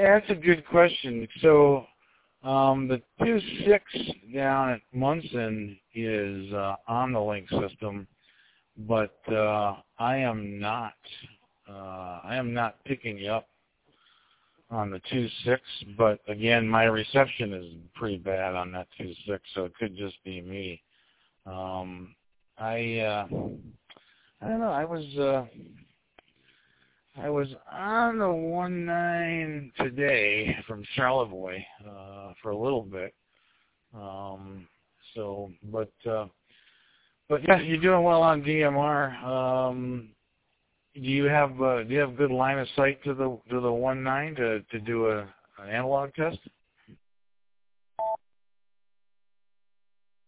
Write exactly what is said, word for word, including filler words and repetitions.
Yeah, that's a good question. So um, the two six down at Munson is uh, on the link system, but uh, I am not. Uh, I am not picking you up on the two six. But again, my reception is pretty bad on that two six, so it could just be me. Um, I uh, I don't know. I was. Uh, I was on the one nine today from Charlevoix uh, for a little bit. Um, so, but uh, but yeah, you're doing well on D M R. Um, do you have uh, do you have good line of sight to the to the one nine to to do a an analog test?